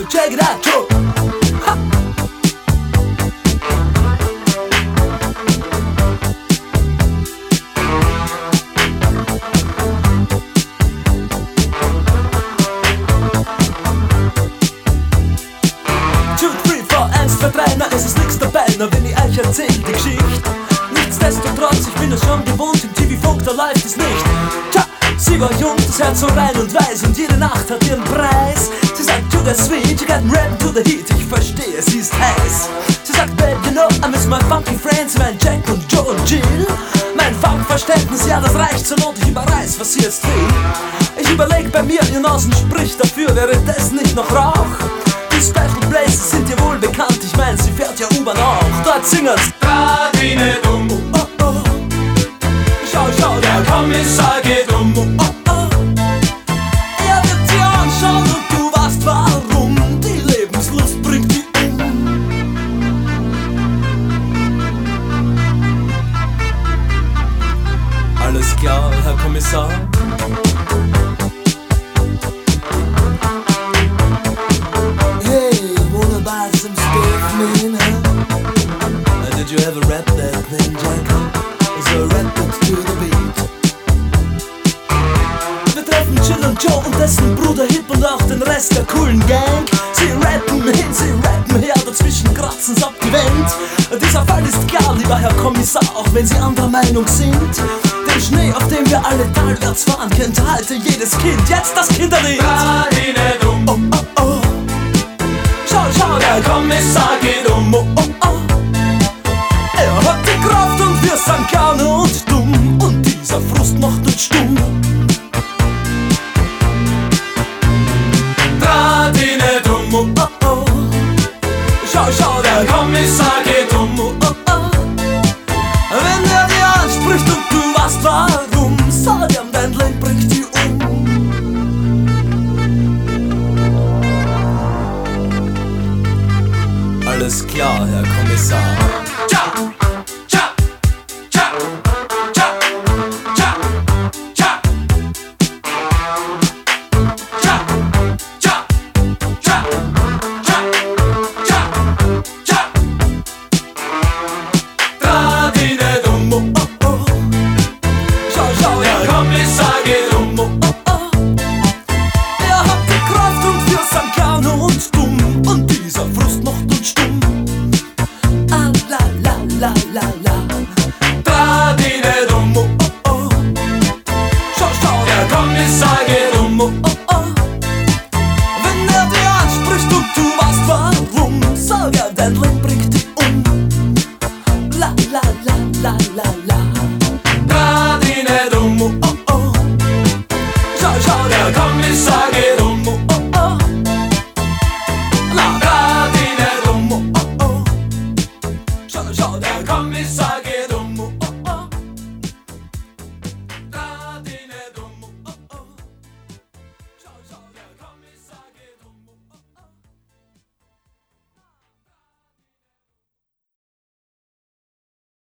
check it out, Joe. Ha. 2, 3, 4, 1, 2, 3, na es ist nix dabei, na wenn ich euch erzähl die Geschichte. Nichtsdestotrotz, ich bin es schon gewohnt, im TV-Funk, da läuft es nicht. Tja, sie war jung, das Herz so rein und weiß und jede Nacht hat ihren Preis. Sie sagt, to the sweet, you got rap to the heat, ich verstehe, sie ist heiß. Sie sagt, babe, you know, I miss my funky friends, mein Jack und Joe und Jill. Mein Funkverständnis, ja, das reicht zur Not, ich überreiß, was sie jetzt will. Ich überleg bei mir, ihr Nasen spricht dafür, wäre das nicht noch Rauch? Die Special Places sind dir wohl bekannt, ich mein, sie fährt ja U-Bahn auch. Dort singen's Radine dumm, oh, oh. Schau, schau, der Kommissar geht um. oh, oh. Er wird dir anschauen und du weißt warum. Die Lebenslust bringt die um. Alles klar, Herr Kommissar? Did you ever rap that plain Jack? So rap it to the beat. Wir treffen Jill und Joe und dessen Bruder Hip und auch den Rest der coolen Gang. Sie rappen hin, sie rappen her, dazwischen kratzen's ab die Wand. Dieser Fall ist klar, lieber Herr Kommissar, auch wenn Sie anderer Meinung sind. Den Schnee, auf dem wir alle talwärts fahren, kennt heute jedes Kind. Jetzt das Kinderlied. Radine dumm, Oh, oh, oh. Schau, schau, der Kommissar geht um. oh, oh, oh. Er hat die Kraft und wir sind gerne und dumm. Und dieser Frust macht uns stumm. Radine dumm, Oh, oh, oh. Schau, schau, der Kommissar geht um. oh, oh, oh. Wenn er dir anspricht und du weißt warum, sag ihm, dein Leben bringt die um. Alles klar, Herr Kommissar.